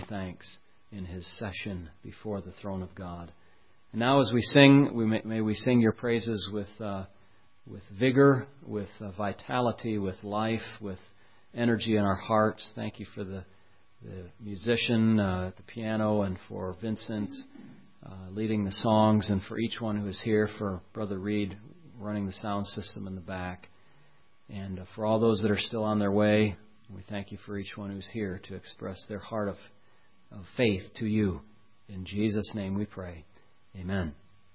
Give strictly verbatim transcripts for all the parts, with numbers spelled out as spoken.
thanks in his session before the throne of God. And now as we sing, we may, may we sing your praises with uh, with vigor, with uh, vitality, with life, with energy in our hearts. Thank you for the, the musician uh, at the piano, and for Vincent uh, leading the songs, and for each one who is here, for Brother Reed running the sound system in the back. And uh, for all those that are still on their way, we thank you for each one who's here to express their heart of, of faith to you. In Jesus' name we pray. Amen.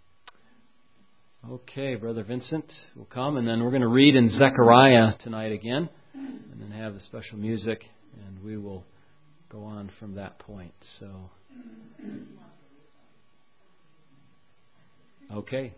Okay, Brother Vincent will come, and then we're going to read in Zechariah tonight again, and then have the special music, and we will go on from that point. So, okay.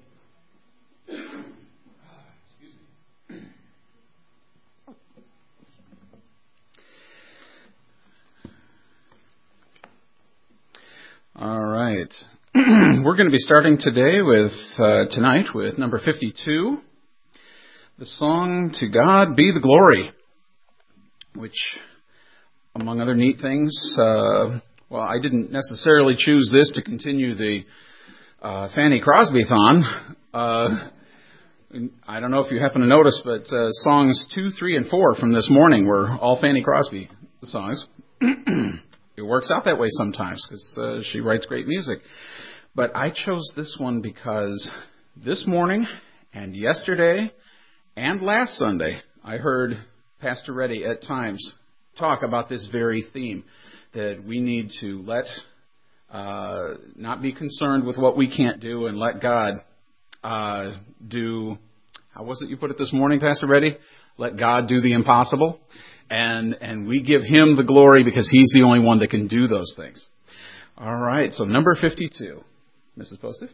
All right. We're going to be starting today with, uh, tonight with number fifty-two, the song "To God Be the Glory," which, among other neat things, uh, well, I didn't necessarily choose this to continue the uh, Fanny Crosby-thon. Uh, I don't know if you happen to notice, but uh, songs two, three, and four from this morning were all Fanny Crosby songs. It works out that way sometimes because uh, she writes great music. But I chose this one because this morning and yesterday and last Sunday, I heard Pastor Reddy at times talk about this very theme, that we need to let, uh, not be concerned with what we can't do and let God uh, do, how was it you put it this morning, Pastor Reddy? Let God do the impossible. And and we give him the glory because he's the only one that can do those things. All right, so number fifty-two. Missus Postiff?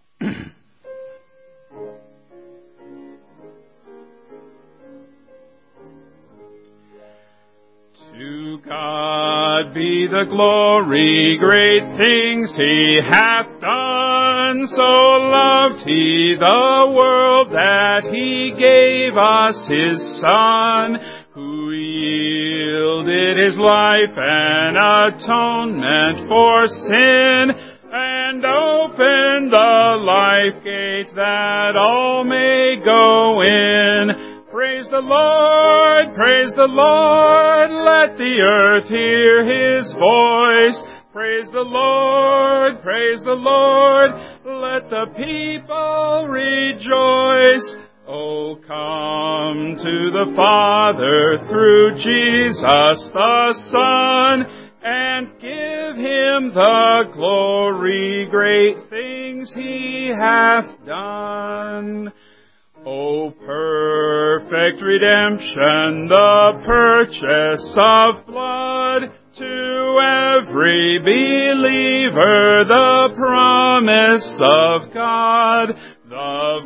To God be the glory, great things he hath done. So loved he the world that he gave us his Son, who yielded his life an atonement for sin, and opened the life gate that all may go in. Praise the Lord, praise the Lord, let the earth hear his voice. Praise the Lord, praise the Lord, let the people rejoice. Oh, come to the Father through Jesus the Son, and give him the glory, great things he hath done. O perfect redemption, the purchase of blood, to every believer the promise of God, the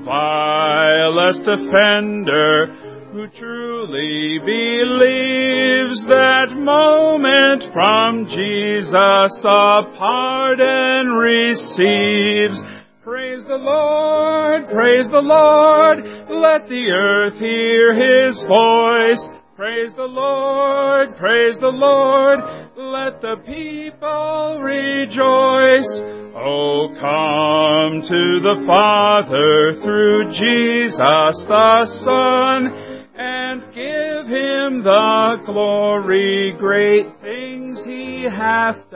vilest offender who truly believes that moment from Jesus a pardon receives. Praise the Lord, praise the Lord, let the earth hear his voice. Praise the Lord, praise the Lord, let the people rejoice. Oh, come to the Father through Jesus the Son, and give him the glory, great things he hath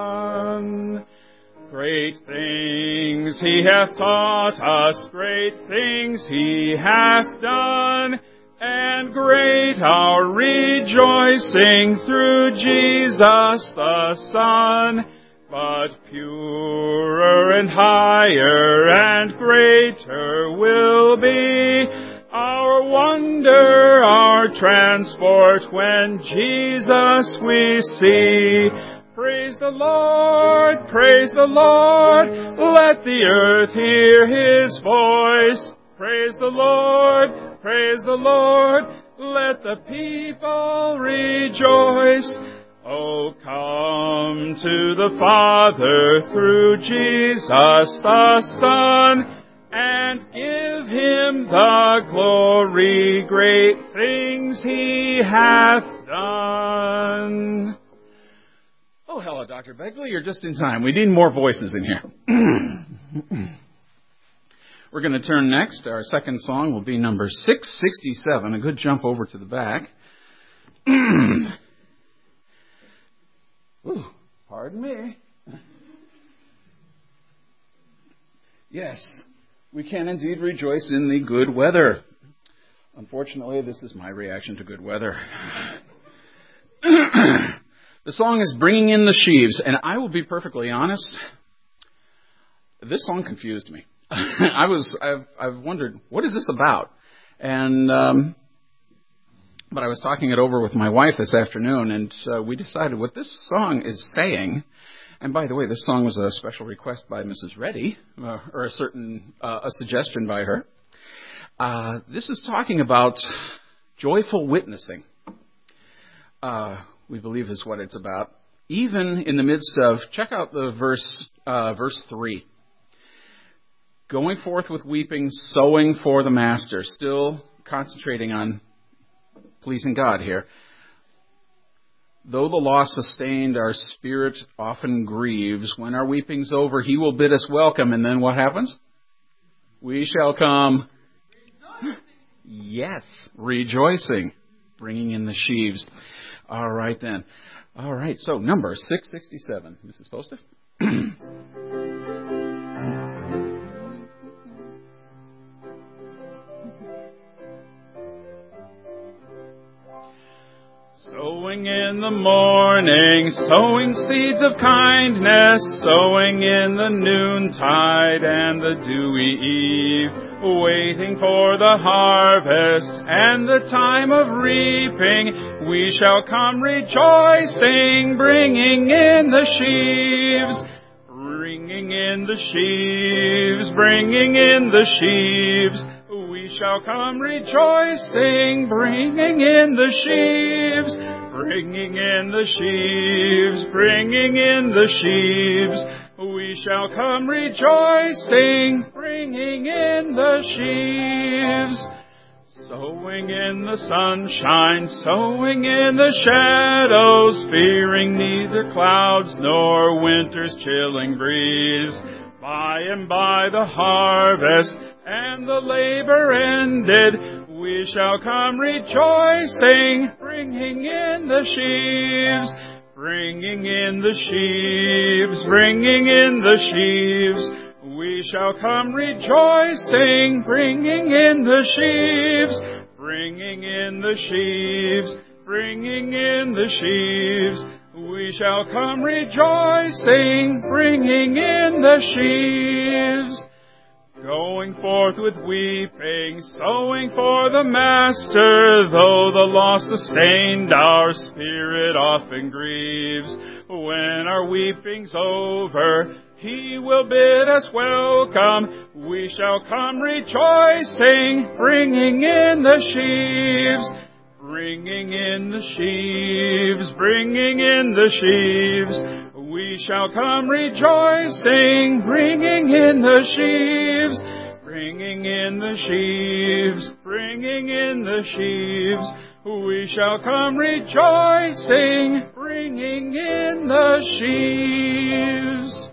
done. Great things he hath taught us, great things he hath done, and great our rejoicing through Jesus the Son. But purer and higher and greater will be our wonder, our transport when Jesus we see. Praise the Lord, praise the Lord, let the earth hear his voice. Praise the Lord, praise the Lord, let the people rejoice. Oh, come to the Father through Jesus the Son, and give him the glory, great things he hath done. Oh, hello, Doctor Begley, you're just in time. We need more voices in here. We're going to turn next. Our second song will be number six sixty-seven, a good jump over to the back. Ooh, pardon me. Yes, we can indeed rejoice in the good weather. Unfortunately, this is my reaction to good weather. The song is Bringing in the Sheaves, and I will be perfectly honest, this song confused me. I was, I've, I've wondered, what is this about? And, um, but I was talking it over with my wife this afternoon, and uh, we decided what this song is saying. And by the way, this song was a special request by Missus Reddy, uh, or a certain, uh, a suggestion by her. Uh, this is talking about joyful witnessing. Uh, we believe is what it's about. Even in the midst of, check out the verse, uh, verse three. Going forth with weeping, sowing for the master. Still concentrating on pleasing God here. Though the loss sustained, our spirit often grieves. When our weeping's over, he will bid us welcome. And then what happens? We shall come. Yes, rejoicing. Bringing in the sheaves. All right, then. All right, so number six sixty-seven. Missus Posta? Sowing in the morning, sowing seeds of kindness, sowing in the noontide and the dewy eve, waiting for the harvest and the time of reaping, we shall come rejoicing, bringing in the sheaves, bringing in the sheaves, bringing in the sheaves. We shall come rejoicing, bringing in the sheaves, bringing in the sheaves, bringing in the sheaves. We shall come rejoicing, bringing in the sheaves. Sowing in the sunshine, sowing in the shadows, fearing neither clouds nor winter's chilling breeze. By and by the harvest and the labor ended, we shall come rejoicing, bringing in the sheaves, bringing in the sheaves, bringing in the sheaves. We shall come rejoicing, bringing in the sheaves, bringing in the sheaves, bringing in the sheaves. We shall come rejoicing, bringing in the sheaves. Going forth with weeping, sowing for the master, though the loss sustained, our spirit often grieves. When our weeping's over, he will bid us welcome. We shall come rejoicing, bringing in the sheaves, bringing in the sheaves, bringing in the sheaves. We shall come rejoicing, bringing in the sheaves, bringing in the sheaves, bringing in the sheaves. We shall come rejoicing, bringing in the sheaves.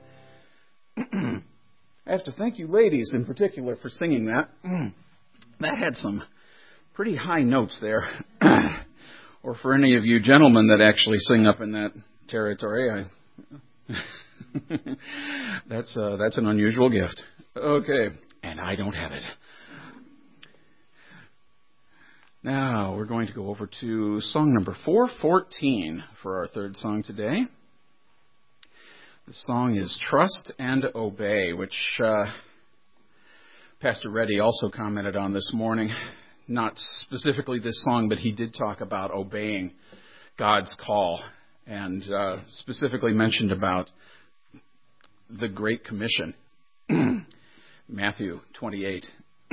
I have to thank you ladies in particular for singing that. That had some pretty high notes there. Or for any of you gentlemen that actually sing up in that territory, I... that's uh, that's an unusual gift. Okay, and I don't have it. Now we're going to go over to song number four fourteen for our third song today. The song is Trust and Obey, which uh, Pastor Reddy also commented on this morning. Not specifically this song, but he did talk about obeying God's call. And uh, specifically mentioned about the Great Commission, Matthew twenty-eight.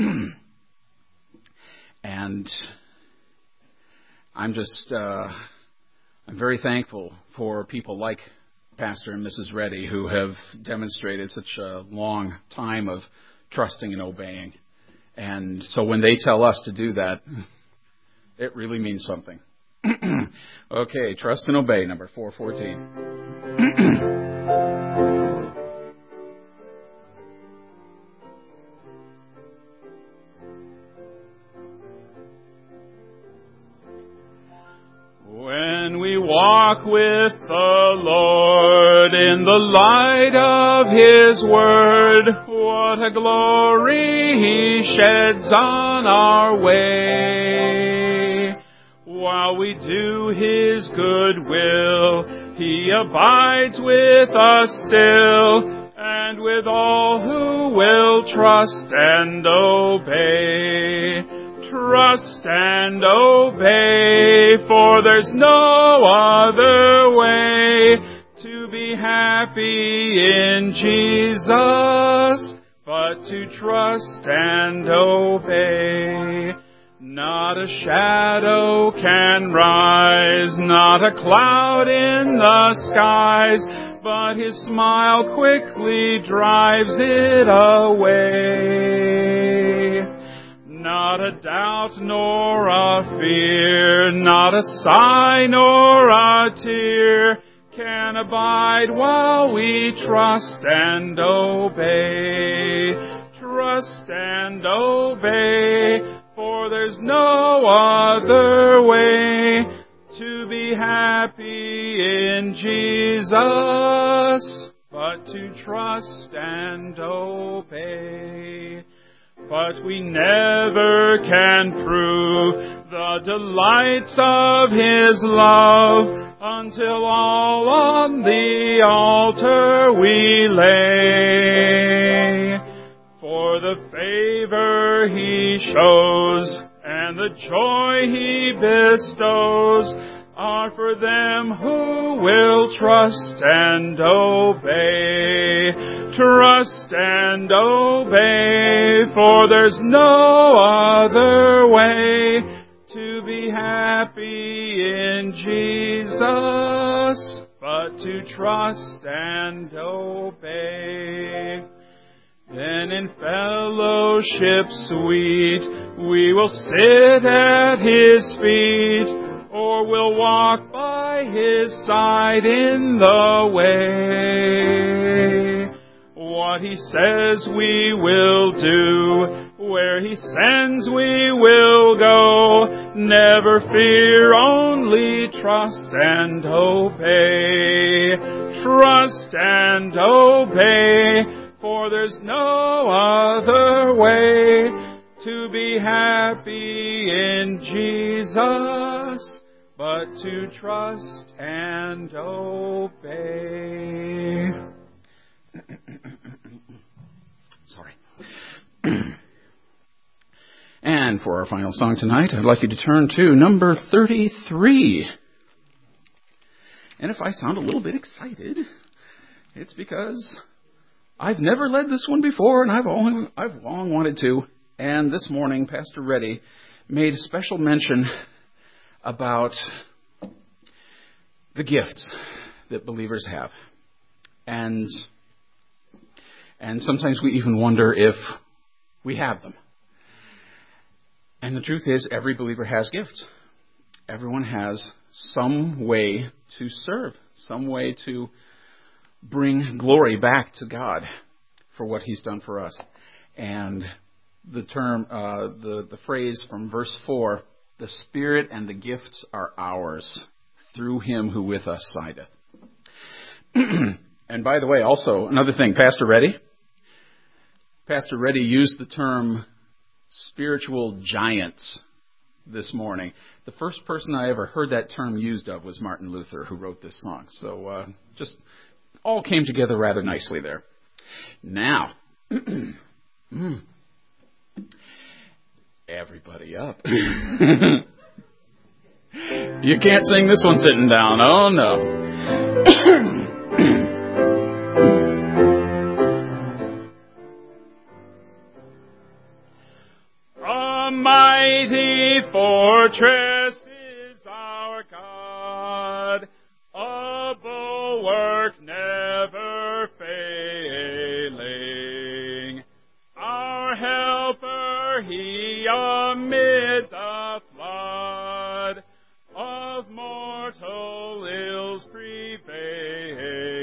And I'm just, uh, I'm very thankful for people like Pastor and Missus Reddy who have demonstrated such a long time of trusting and obeying. And so when they tell us to do that, it really means something. Okay, Trust and Obey, number four fourteen. When we walk with the Lord in the light of His Word, what a glory He sheds on our way. While we do His good will, He abides with us still, and with all who will trust and obey. Trust and obey, for there's no other way to be happy in Jesus but to trust and obey. Not a shadow can rise, not a cloud in the skies, but His smile quickly drives it away. Not a doubt nor a fear, not a sigh nor a tear can abide while we trust and obey. Trust and obey, for there's no other way to be happy in Jesus but to trust and obey. But we never can prove the delights of His love until all on the altar we lay. For the favor He shows and the joy He bestows are for them who will trust and obey. Trust and obey, for there's no other way to be happy in Jesus but to trust and obey. Then in fellowship sweet we will sit at His feet, or we'll walk by His side in the way. What He says we will do, where He sends we will go. Never fear, only trust and obey. Trust and obey, for there's no other way to be happy in Jesus but to trust and obey. Sorry. And for our final song tonight, I'd like you to turn to number thirty-three. And if I sound a little bit excited, it's because I've never led this one before, and I've only, I've long wanted to. And this morning, Pastor Reddy made a special mention about the gifts that believers have. And and sometimes we even wonder if we have them. And the truth is, every believer has gifts. Everyone has some way to serve, some way to bring glory back to God for what He's done for us. And the term, uh, the, the phrase from verse four, the Spirit and the gifts are ours through Him who with us sideth. And by the way, also, another thing, Pastor Reddy, Pastor Reddy used the term spiritual giants this morning. The first person I ever heard that term used of was Martin Luther, who wrote this song. So uh, just all came together rather nicely there. Now, mm, everybody up. You can't sing this one sitting down. Oh, no. A mighty fortress is our God, a bulwark never failing. Our helper, He amid the flood of mortal ills prevailing.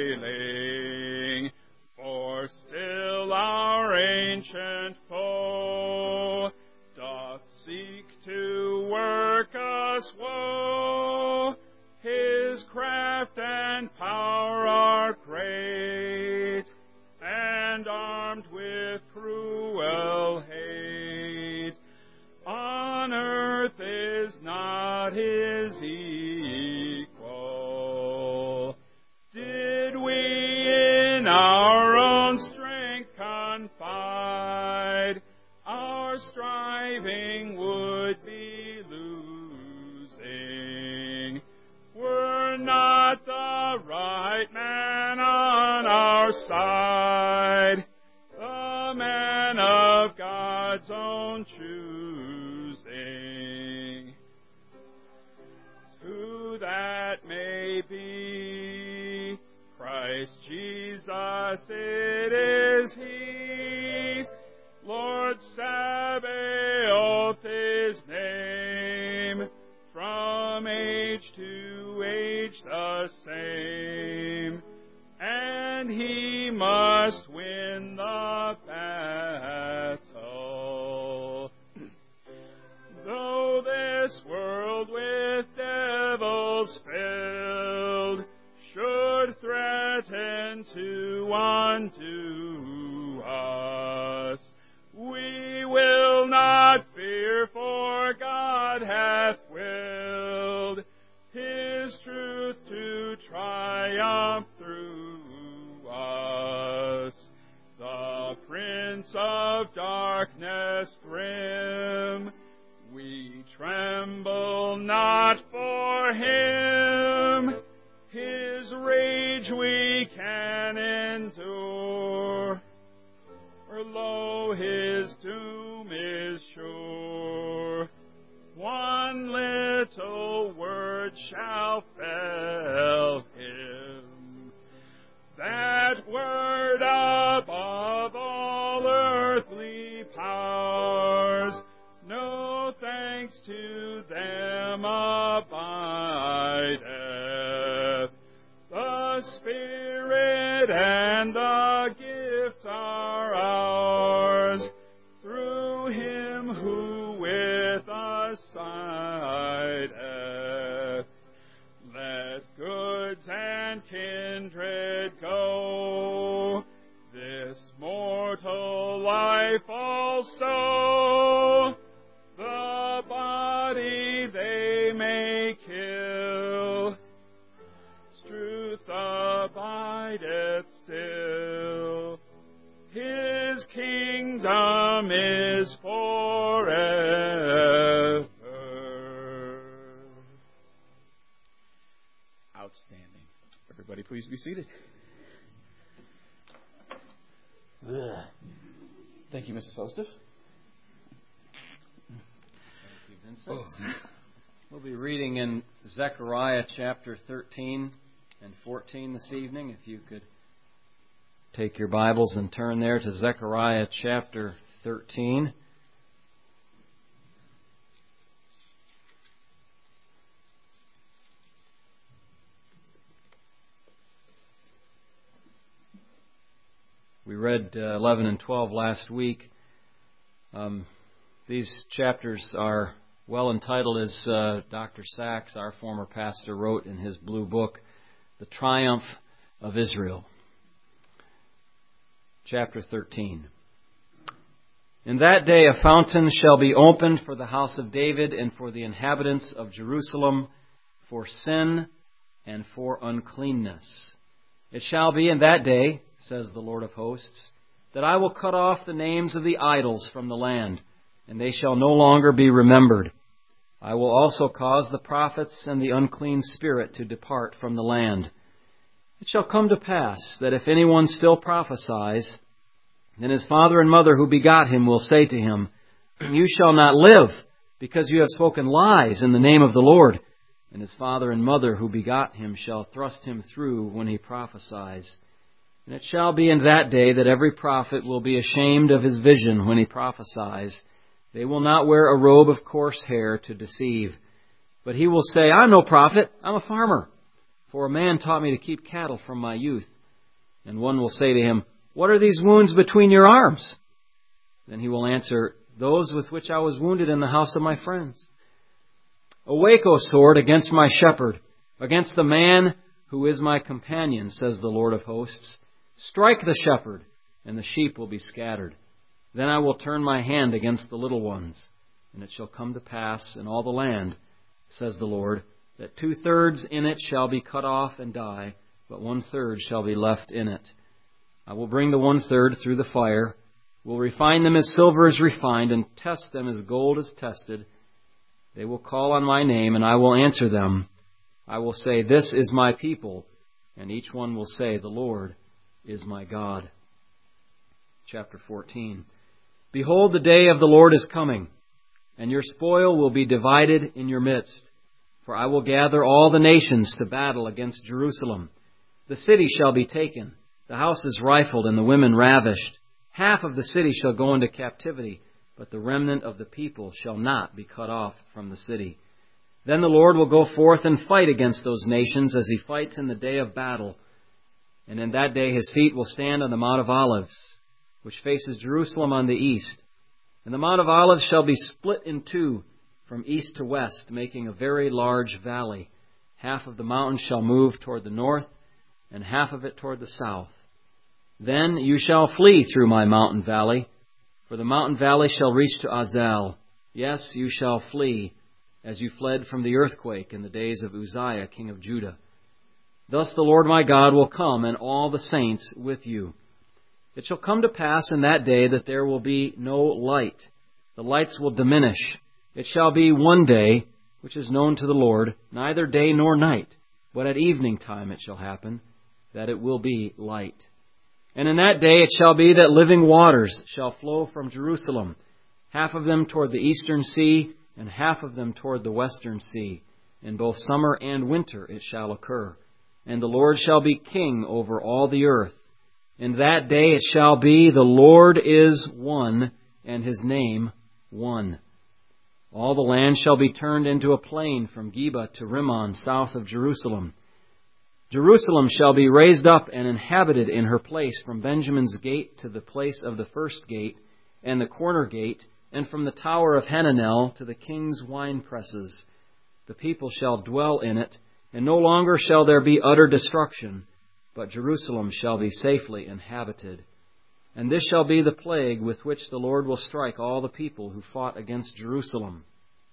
ancient foe doth seek to work us woe. His craft and power are great, and armed with cruel hate. On earth is not his equal. Did we in our own strength confide, our striving would be losing. Were not the right man on our side, the man of God's own choosing. Who that may be, Christ Jesus it is He, Lord Sabaoth His name, from age to age the same, and He must win the battle. Though this world with devils filled should threaten to undo us, we will not fear, for God hath willed His truth to triumph through us. The prince of darkness grim, we tremble not for him. His rage we can endure, for lo, his doom is sure. One little word shall fell him, that word above all earthly powers. No thanks to them abideth. The Spirit and the gifts are ours, through Him who with us sideth. Let goods and kindred go, this mortal life also. The body they may kill, truth abideth still. His kingdom is forever. Outstanding. Everybody please be seated. Thank you, Missus Hostef. Vincent. Oh. We'll be reading in Zechariah chapter thirteen and fourteen this evening. If you could take your Bibles and turn there to Zechariah chapter thirteen. We read uh, eleven and twelve last week. Um, these chapters are well entitled, as uh, Doctor Sachs, our former pastor, wrote in his blue book, The Triumph of Israel. Chapter thirteen. In that day a fountain shall be opened for the house of David and for the inhabitants of Jerusalem, for sin and for uncleanness. It shall be in that day, says the Lord of hosts, that I will cut off the names of the idols from the land, and they shall no longer be remembered. I will also cause the prophets and the unclean spirit to depart from the land. It shall come to pass that if anyone still prophesies, then his father and mother who begot him will say to him, You shall not live, because you have spoken lies in the name of the Lord. And his father and mother who begot him shall thrust him through when he prophesies. And it shall be in that day that every prophet will be ashamed of his vision when he prophesies. They will not wear a robe of coarse hair to deceive. But he will say, I'm no prophet, I'm a farmer. For a man taught me to keep cattle from my youth. And one will say to him, What are these wounds between your arms? Then he will answer, those with which I was wounded in the house of my friends. Awake, O sword, against my shepherd, against the man who is my companion, says the Lord of hosts. Strike the shepherd, and the sheep will be scattered. Then I will turn my hand against the little ones, and it shall come to pass in all the land, says the Lord, that two-thirds in it shall be cut off and die, but one-third shall be left in it. I will bring the one-third through the fire, will refine them as silver is refined, and test them as gold is tested. They will call on my name, and I will answer them. I will say, this is my people, and each one will say, the Lord is my God. Chapter fourteen. Behold, the day of the Lord is coming, and your spoil will be divided in your midst. For I will gather all the nations to battle against Jerusalem. The city shall be taken, the houses rifled, and the women ravished. Half of the city shall go into captivity, but the remnant of the people shall not be cut off from the city. Then the Lord will go forth and fight against those nations as he fights in the day of battle. And in that day his feet will stand on the Mount of Olives, which faces Jerusalem on the east. And the Mount of Olives shall be split in two from east to west, making a very large valley. Half of the mountain shall move toward the north, and half of it toward the south. Then you shall flee through my mountain valley, for the mountain valley shall reach to Azal. Yes, you shall flee, as you fled from the earthquake in the days of Uzziah, king of Judah. Thus the Lord my God will come, and all the saints with you. It shall come to pass in that day that there will be no light. The lights will diminish. It shall be one day, which is known to the Lord, neither day nor night, but at evening time it shall happen, that it will be light. And in that day it shall be that living waters shall flow from Jerusalem, half of them toward the eastern sea, and half of them toward the western sea. In both summer and winter it shall occur. And the Lord shall be king over all the earth. In that day it shall be, the Lord is one, and his name one. All the land shall be turned into a plain from Geba to Rimmon, south of Jerusalem. Jerusalem shall be raised up and inhabited in her place from Benjamin's gate to the place of the first gate, and the corner gate, and from the tower of Hananel to the king's wine presses. The people shall dwell in it, and no longer shall there be utter destruction, but Jerusalem shall be safely inhabited. And this shall be the plague with which the Lord will strike all the people who fought against Jerusalem.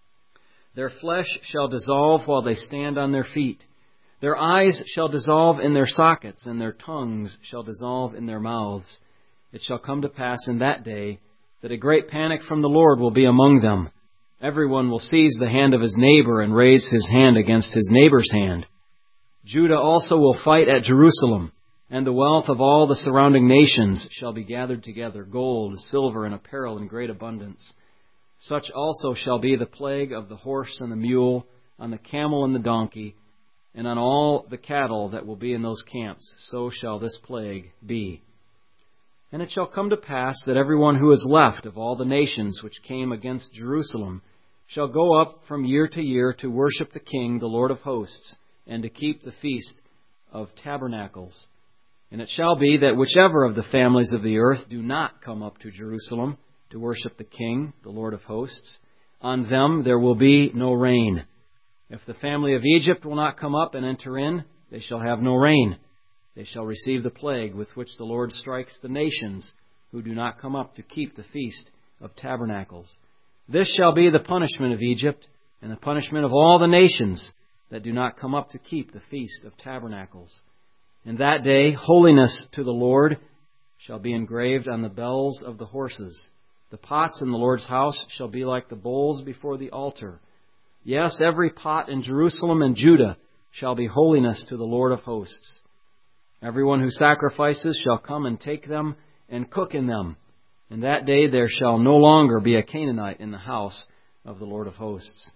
Their flesh shall dissolve while they stand on their feet. Their eyes shall dissolve in their sockets, and their tongues shall dissolve in their mouths. It shall come to pass in that day that a great panic from the Lord will be among them. Everyone will seize the hand of his neighbor and raise his hand against his neighbor's hand. Judah also will fight at Jerusalem, and the wealth of all the surrounding nations shall be gathered together, gold, silver, and apparel in great abundance. Such also shall be the plague of the horse and the mule, on the camel and the donkey, and on all the cattle that will be in those camps. So shall this plague be. And it shall come to pass that everyone who is left of all the nations which came against Jerusalem shall go up from year to year to worship the King, the Lord of hosts, and to keep the feast of tabernacles. And it shall be that whichever of the families of the earth do not come up to Jerusalem to worship the King, the Lord of hosts, on them there will be no rain. If the family of Egypt will not come up and enter in, they shall have no rain. They shall receive the plague with which the Lord strikes the nations who do not come up to keep the feast of tabernacles. This shall be the punishment of Egypt, and the punishment of all the nations that do not come up to keep the feast of tabernacles. In that day, holiness to the Lord shall be engraved on the bells of the horses. The pots in the Lord's house shall be like the bowls before the altar. Yes, every pot in Jerusalem and Judah shall be holiness to the Lord of hosts. Everyone who sacrifices shall come and take them and cook in them. In that day there shall no longer be a Canaanite in the house of the Lord of hosts.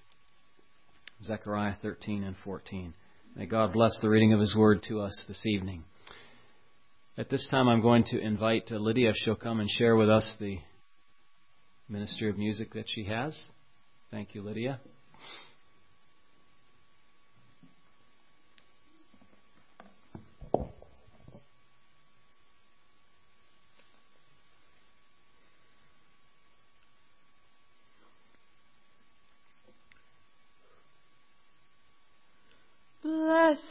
Zechariah thirteen and fourteen. May God bless the reading of His Word to us this evening. At this time I'm going to invite Lydia if she'll come and share with us the ministry of music that she has. Thank you, Lydia. Blessed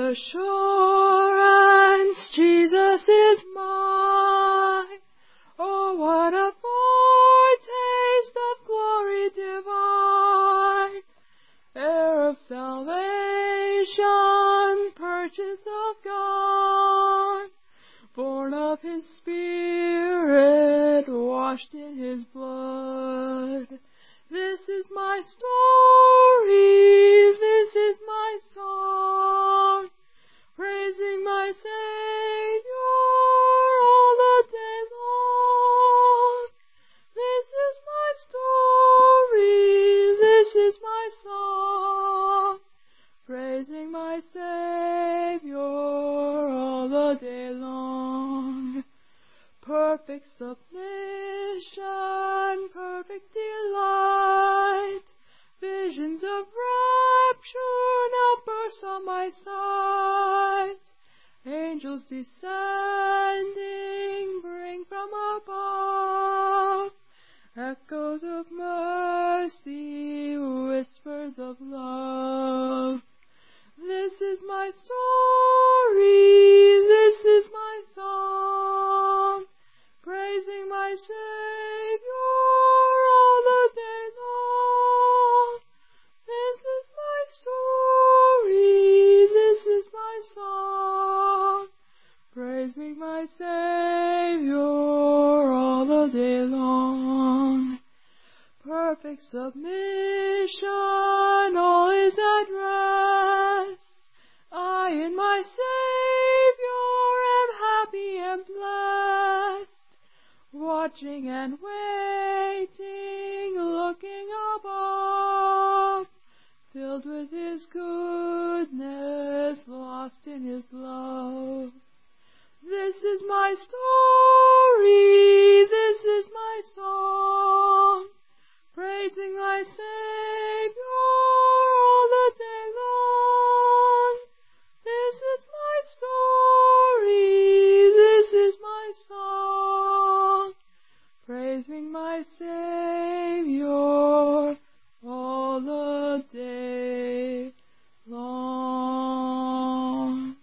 assurance, Jesus is mine. Oh, what a foretaste of glory divine, heir of salvation, purchase of God, born of His Spirit, washed in His blood. This is my story, this is my song, praising my Savior all the day long. This is my story, this is my song, praising my Savior all the day long. Perfect submission, perfect delight, visions of rapture now burst on my sight. Angels descending bring from above echoes of mercy, whispers of love. This is my story, this is my song, praising my Savior all the day long. This is my story, this is my song, praising my Savior all the day long. Perfect submission, all is at rest. I in my Savior am happy and blessed, watching and waiting, looking above, filled with His goodness, lost in His love. This is my story, this is my song, praising my Savior all the day long. This is my story, this is my song, praising my Savior all the day long.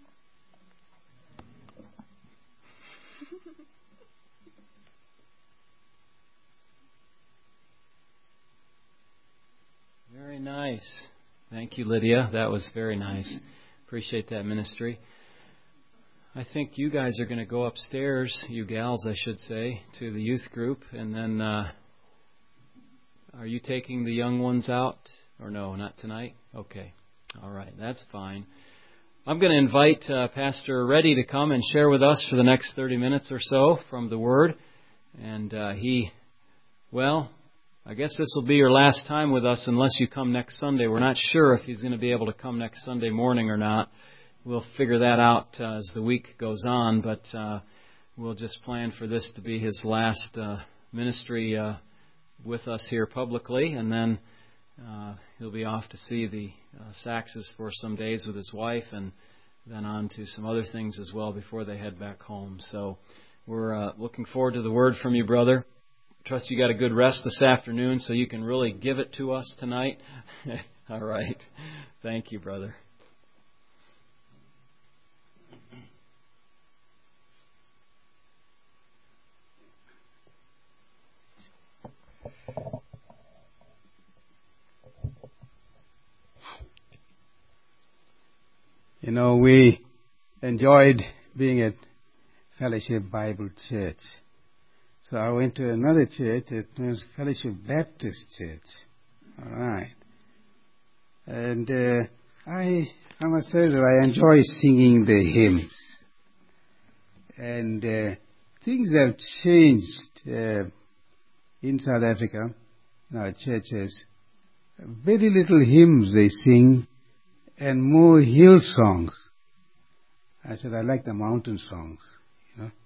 Very nice. Thank you, Lydia. That was very nice. Appreciate that ministry. I think you guys are going to go upstairs, you gals, I should say, to the youth group. And then, uh, are you taking the young ones out? Or no, not tonight? Okay. All right. That's fine. I'm going to invite uh, Pastor Reddy to come and share with us for the next thirty minutes or so from the Word. And uh, he, well, I guess this will be your last time with us unless you come next Sunday. We're not sure if he's going to be able to come next Sunday morning or not. We'll figure that out uh, as the week goes on, but uh, we'll just plan for this to be his last uh, ministry uh, with us here publicly, and then uh, he'll be off to see the uh, Saxes for some days with his wife, and then on to some other things as well before they head back home. So we're uh, looking forward to the word from you, brother. Trust you got a good rest this afternoon so you can really give it to us tonight. All right. Thank you, brother. You know, we enjoyed being at Fellowship Bible Church. So I went to another church, it was Fellowship Baptist Church. All right. And uh, I, I must say that I enjoy singing the hymns. And uh, things have changed uh, in South Africa, in our churches. Very little hymns they sing, and more hill songs. I said, I like the mountain songs, you know.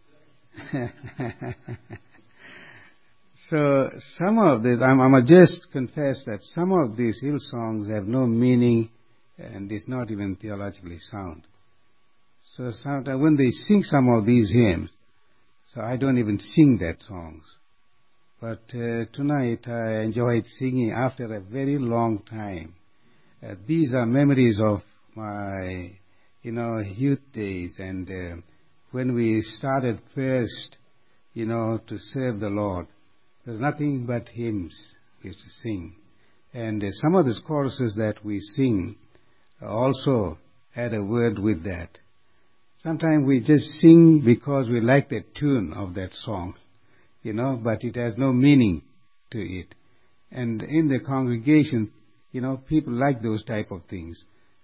So some of these, I must just confess that some of these hill songs have no meaning and is not even theologically sound. So sometimes when they sing some of these hymns, so I don't even sing that songs. But uh, tonight I enjoyed singing after a very long time. Uh, these are memories of my, you know, youth days, and uh, when we started first, you know, to serve the Lord, there's nothing but hymns we used to sing. And uh, some of the choruses that we sing also had a word with that. Sometimes we just sing because we like the tune of that song, you know, but it has no meaning to it. And in the congregation, you know, people like those type of things.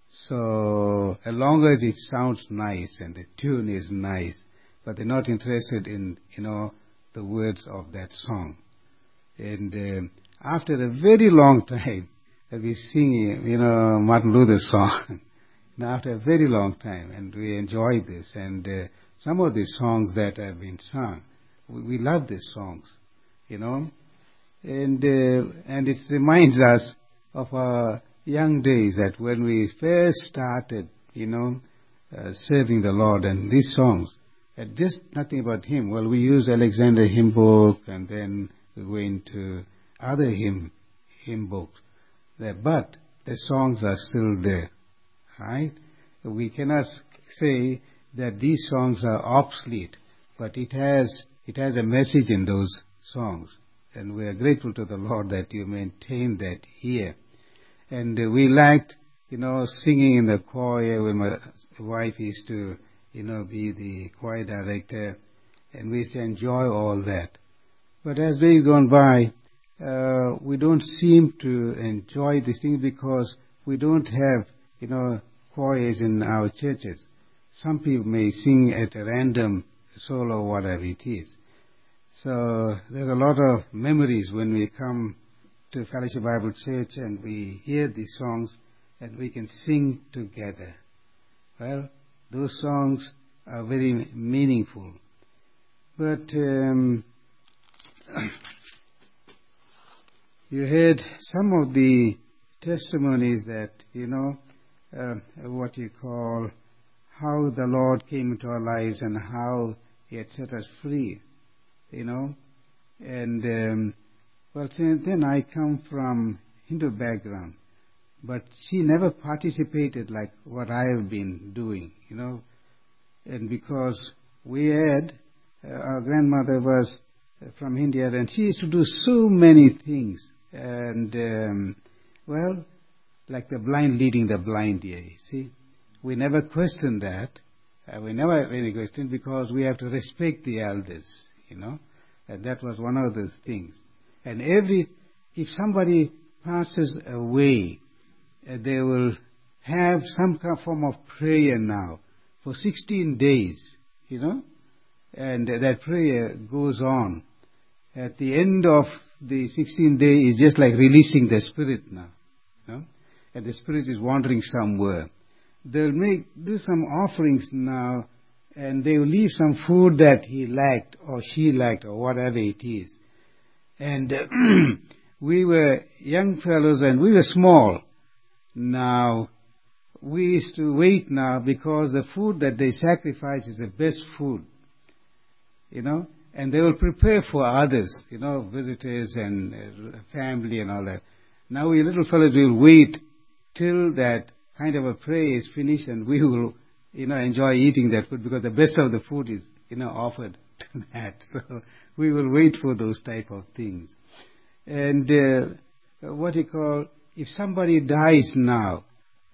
So as long as it sounds nice and the tune is nice, but they're not interested in, you know, the words of that song. And uh, after a very long time that we sing, you know, Martin Luther's song, after a very long time, and we enjoy this. And uh, some of the songs that have been sung, we, we love these songs, you know. And uh, and it reminds us of our young days, that when we first started, you know, uh, serving the Lord, and these songs, and just nothing about him. Well, we use Alexander hymn book, and then we go into other hymn hymn books. There, but the songs are still there, right? We cannot say that these songs are obsolete, but it has it has a message in those songs, and we are grateful to the Lord that you maintain that here. And uh, we liked, you know, singing in the choir when my wife used to, you know, be the choir director, and we used to enjoy all that. But as days gone by, uh, we don't seem to enjoy these things because we don't have, you know, choirs in our churches. Some people may sing at a random solo or whatever it is. So there's a lot of memories when we come to Fellowship Bible Church and we hear these songs and we can sing together. Well, those songs are very meaningful. But um, you heard some of the testimonies that, you know, uh, what you call how the Lord came into our lives and how He had set us free, you know. And, um, well, then I come from Hindu background, but she never participated like what I have been doing, you know. And because we had, uh, our grandmother was from India, and she used to do so many things. And, um, well, like the blind leading the blind here, you see. We never questioned that. Uh, we never really questioned because we have to respect the elders, you know. And that was one of those things. And every, if somebody passes away, uh, they will have some kind of form of prayer now for sixteen days, you know. And uh, that prayer goes on. At the end of the sixteenth day is just like releasing the spirit now, you know. And the spirit is wandering somewhere. They'll make, do some offerings now, and they will leave some food that he liked or she liked or whatever it is. And uh, we were young fellows and we were small. Now, we used to wait now because the food that they sacrifice is the best food, you know, and they will prepare for others, you know, visitors and uh, family and all that. Now we little fellows will wait till that kind of a prayer is finished, and we will, you know, enjoy eating that food because the best of the food is, you know, offered to that. So we will wait for those type of things. And uh, what you call, if somebody dies now,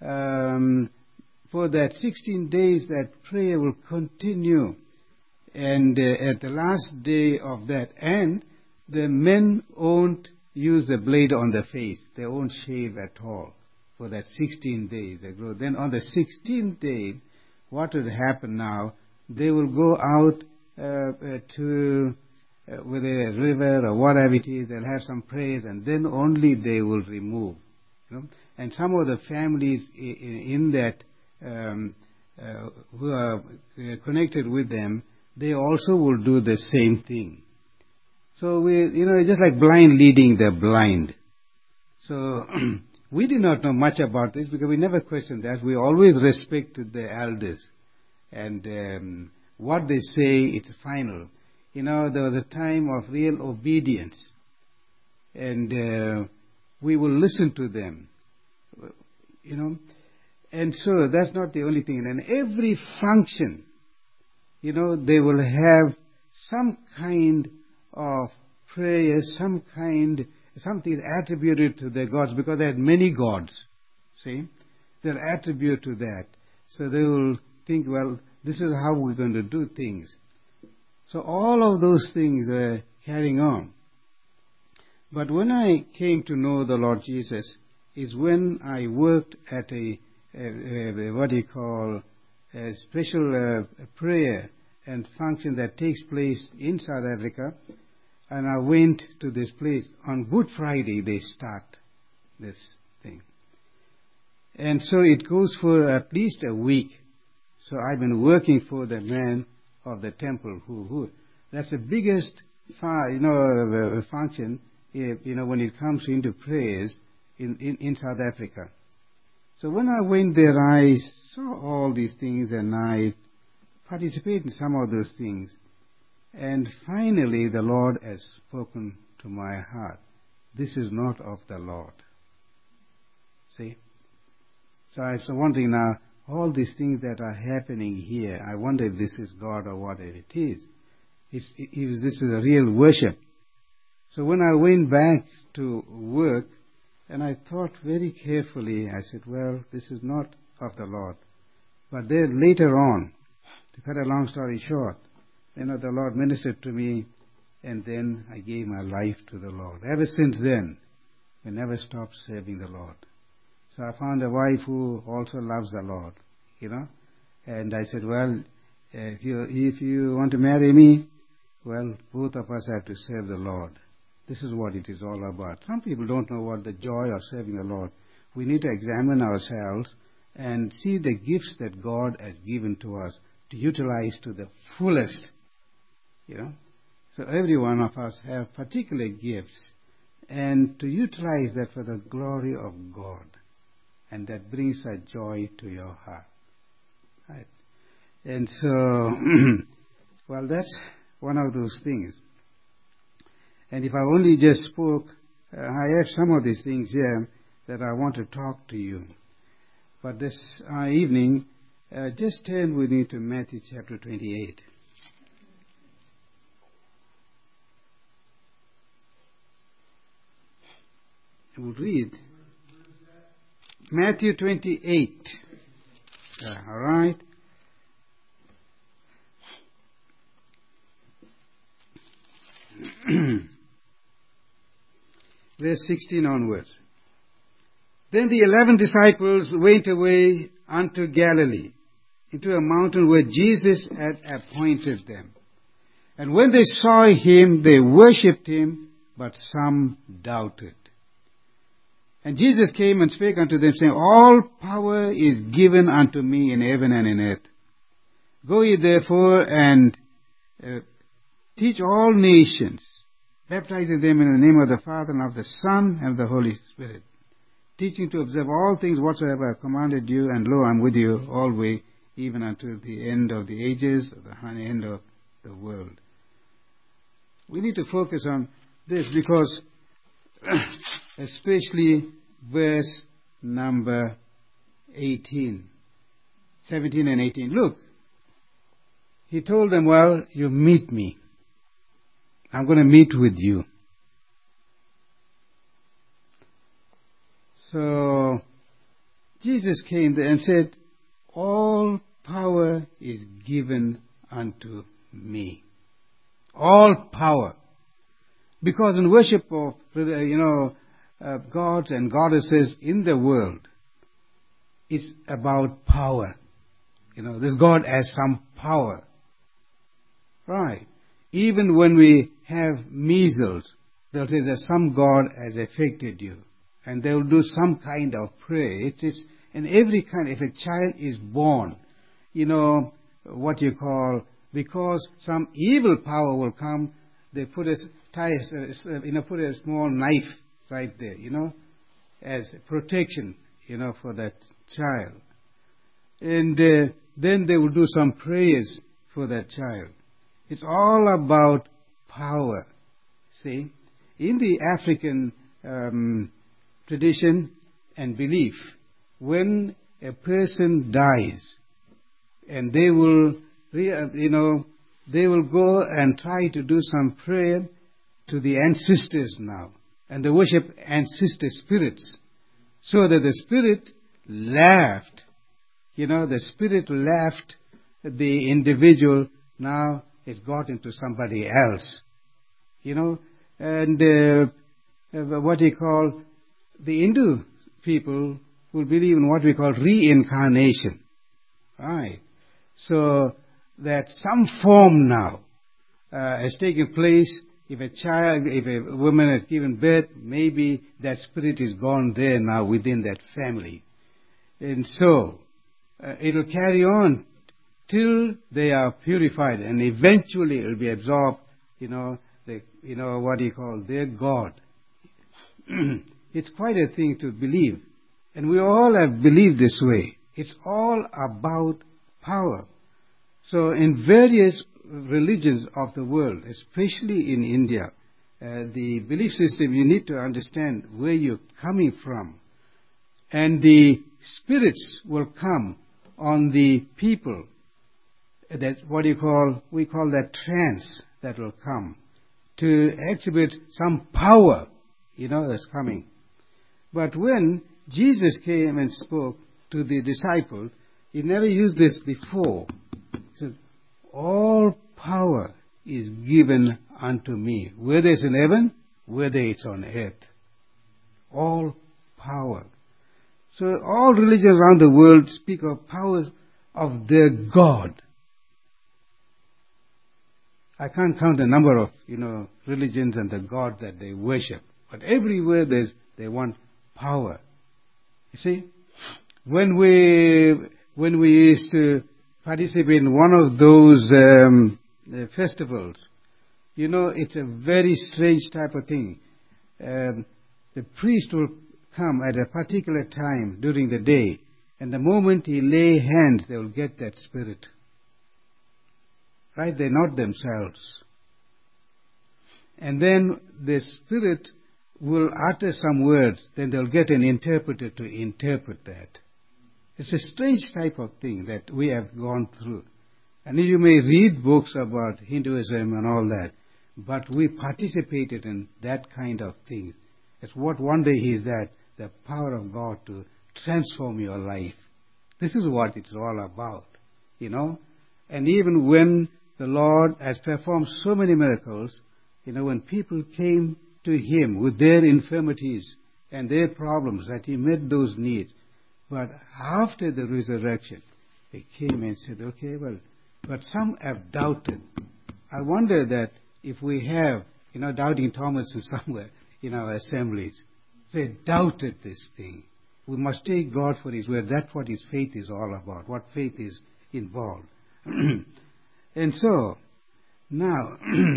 um, for that sixteen days, that prayer will continue. And uh, at the last day of that, and the men won't use the blade on the face. They won't shave at all for that sixteen days. They grow. Then on the sixteenth day, what will happen now? They will go out uh, uh, to uh, with a river or whatever it is. They'll have some prayers, and then only they will remove. You know? And some of the families in, in that um, uh, who are uh, connected with them, they also will do the same thing. So we, you know, it's just like blind leading the blind. So we did not know much about this because we never questioned that. We always respected the elders. And um, what they say, it's final. You know, there was a time of real obedience. And uh, we will listen to them. You know, And so that's not the only thing. And every function, you know, they will have some kind of prayer, some kind, something attributed to their gods, because they had many gods. See? They'll attribute to that. So they will think, well, this is how we're going to do things. So all of those things are carrying on. But when I came to know the Lord Jesus is when I worked at a, a, a what do you call, a special uh, prayer and function that takes place in South Africa. And I went to this place. On Good Friday they start this thing. And so it goes for at least a week. So I've been working for the man of the temple who, who that's the biggest you know, function, you know, when it comes into prayers in, in, in South Africa. So when I went there, I saw all these things and I participated in some of those things. And finally, the Lord has spoken to my heart. This is not of the Lord. See? So I was wondering now, all these things that are happening here, I wonder if this is God or what it is. It's, it, it, this is a real worship. So when I went back to work, and I thought very carefully, I said, well, this is not of the Lord. But then later on, to cut a long story short, you know, the Lord ministered to me, and then I gave my life to the Lord. Ever since then, we never stopped serving the Lord. So I found a wife who also loves the Lord, you know. And I said, well, if you, if you want to marry me, well, both of us have to serve the Lord. This is what it is all about. Some people don't know what the joy of serving the Lord. We need to examine ourselves and see the gifts that God has given to us to utilize to the fullest, you know. So every one of us have particular gifts, and to utilize that for the glory of God. And that brings a joy to your heart. Right? And so, well, that's one of those things. And if I only just spoke, uh, I have some of these things here that I want to talk to you. But this uh, evening, uh, just turn with me to Matthew chapter twenty-eight. We'll read Matthew twenty-eight. Uh, all right. Verse sixteen onwards. Then the eleven disciples went away unto Galilee, into a mountain where Jesus had appointed them. And when they saw him, they worshipped him, but some doubted. And Jesus came and spake unto them, saying, All power is given unto me in heaven and in earth. Go ye therefore and uh, teach all nations, baptizing them in the name of the Father and of the Son and of the Holy Spirit, teaching to observe all things whatsoever I have commanded you, and lo, I am with you always, even unto the end of the ages, or the end of the world. We need to focus on this because especially verse number eighteen, seventeen and eighteen. Look, he told them, well, you meet me. I'm going to meet with you. So Jesus came there and said, all power is given unto me. All power. Because in worship of, you know, uh, gods and goddesses in the world, it's about power. You know, this God has some power. Right. Even when we have measles, they'll say that some God has affected you. And they will do some kind of prayer. It's, it's in every kind, if a child is born, you know, what you call, because some evil power will come, they put a, tie, a, you know, put a small knife right there, you know, as protection, you know, for that child. And uh, then they will do some prayers for that child. It's all about power. See, in the African um, tradition and belief, when a person dies, and they will, you know, they will go and try to do some prayer to the ancestors now, and they worship ancestor spirits, so that the spirit left, you know, the spirit left the individual, now it got into somebody else, you know, and uh, what you call, the Hindu people will believe in what we call reincarnation, right? So that some form now uh, has taken place. If a child, if a woman has given birth, maybe that spirit is gone there now within that family. And so uh, it will carry on till they are purified, and eventually it will be absorbed, you know, the, you know, what do you call, their God. It's quite a thing to believe. And we all have believed this way. It's all about power. So in various religions of the world, especially in India, uh, the belief system, you need to understand where you're coming from. And the spirits will come on the people. That, what do you call, we call that trance that will come to exhibit some power, you know, that's coming. But when Jesus came and spoke to the disciples, he never used this before. He said, all power is given unto me, whether it's in heaven, whether it's on earth. All power. So all religions around the world speak of powers of their God. I can't count the number of, you know, religions and the God that they worship. But everywhere there's, they want power. You see, when we when we used to participate in one of those um, uh, festivals, you know, it's a very strange type of thing. Um, the priest will come at a particular time during the day, and the moment he lay hands, they will get that spirit. Right? They're not themselves. And then the spirit will utter some words, then they'll get an interpreter to interpret that. It's a strange type of thing that we have gone through. And you may read books about Hinduism and all that, but we participated in that kind of thing. It's what one day is that, the power of God to transform your life. This is what it's all about, you know. And even when the Lord has performed so many miracles, you know, when people came to Him with their infirmities and their problems, that He met those needs. But after the resurrection, they came and said, okay, well, but some have doubted. I wonder that if we have, you know, doubting Thomas somewhere in our assemblies, they doubted this thing. We must take God for His word. That's what His faith is all about, what faith is involved. And so, now,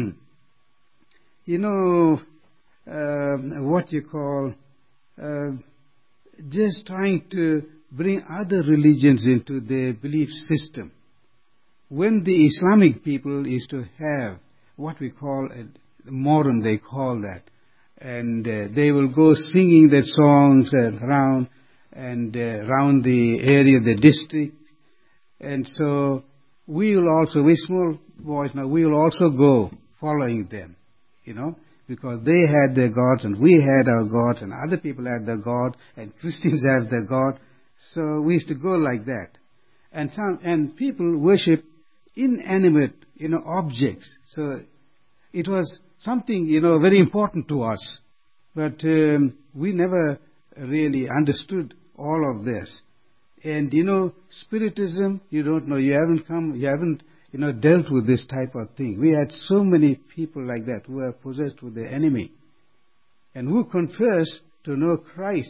you know, uh, what you call, uh, just trying to bring other religions into their belief system. When the Islamic people is to have what we call a Moran, they call that, and uh, they will go singing their songs uh, around and uh, around the area, the district, and so we will also, we small boys now, we will also go following them, you know, because they had their gods and we had our gods and other people had their God and Christians have their God. So we used to go like that. And some, and people worship inanimate, you know, objects. So it was something, you know, very important to us. But um, we never really understood all of this. And, you know, Spiritism, you don't know, you haven't come, you haven't, you know, dealt with this type of thing. We had so many people like that who were possessed with the enemy and who confess to know Christ.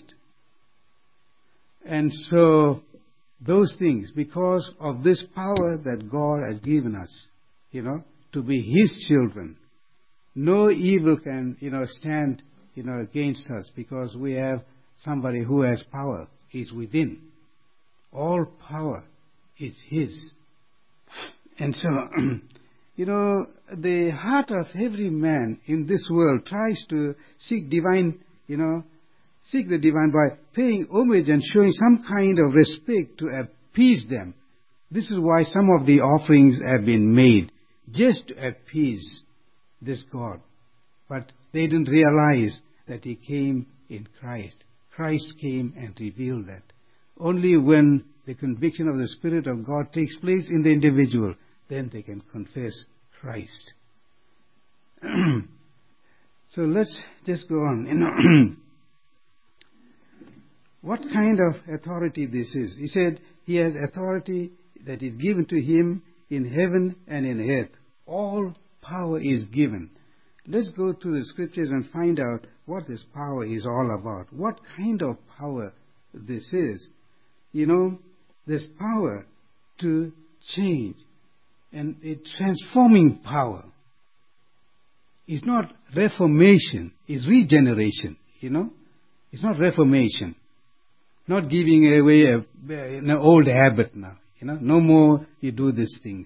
And so, those things, because of this power that God has given us, you know, to be His children, no evil can, you know, stand, you know, against us because we have somebody who has power. He's within. All power is His. And so, you know, the heart of every man in this world tries to seek divine, you know, seek the divine by paying homage and showing some kind of respect to appease them. This is why some of the offerings have been made, just to appease this God. But they didn't realize that He came in Christ. Christ came and revealed that. Only when the conviction of the Spirit of God takes place in the individual, then they can confess Christ. So let's just go on. You know, what kind of authority this is? He said He has authority that is given to Him in heaven and in earth. All power is given. Let's go to the scriptures and find out what this power is all about. What kind of power this is. You know, this power to change and a transforming power. It's not reformation, it's regeneration, you know. It's not reformation. Not giving away a, an old habit now, you know. No more you do these things.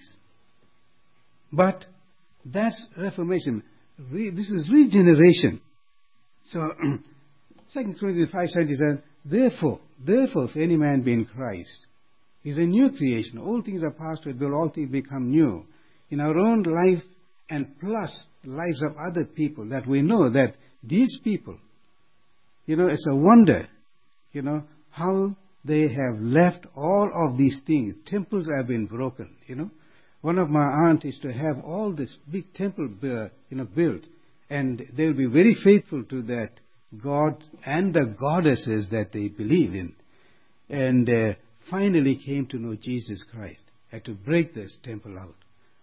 But that's reformation. Re, this is regeneration. So, Second Corinthians five seventy-seven, therefore, therefore, if any man be in Christ, he's a new creation. All things are passed away, will all things become new. In our own life and plus lives of other people, that we know that these people, you know, it's a wonder, you know, how they have left all of these things. Temples have been broken, you know. One of my aunts is to have all this big temple, you know, built, and they'll be very faithful to that God and the goddesses that they believe in. And uh, finally came to know Jesus Christ. Had to break this temple out.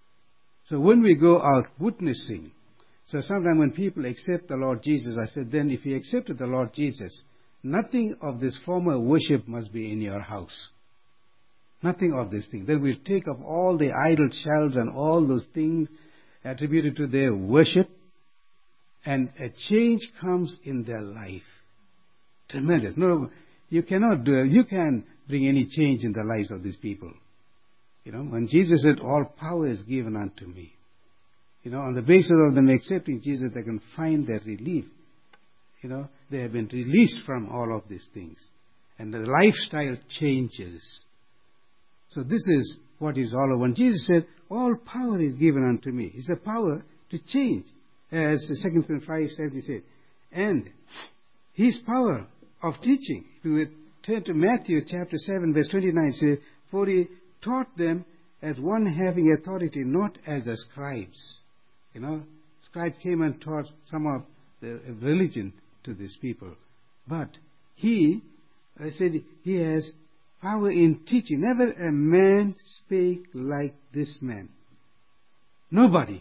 So when we go out witnessing, so sometimes when people accept the Lord Jesus, I said, then if you accepted the Lord Jesus, nothing of this former worship must be in your house. Nothing of this thing. Then we'll take up all the idol shells and all those things attributed to their worship, and a change comes in their life. Tremendous. No, you cannot do it. You can't bring any change in the lives of these people. You know, when Jesus said, all power is given unto me. You know, on the basis of them accepting Jesus, they can find their relief. You know, they have been released from all of these things. And the lifestyle changes. So this is what is all over. When Jesus said, all power is given unto me. It's a power to change. As Second Corinthians five seventy said. And His power of teaching. If we turn to Matthew chapter seven verse twenty-nine, it says, for He taught them as one having authority, not as the scribes. You know, scribes came and taught some of the religion to these people. But He, I said, He has power in teaching. Never a man spake like this man. Nobody.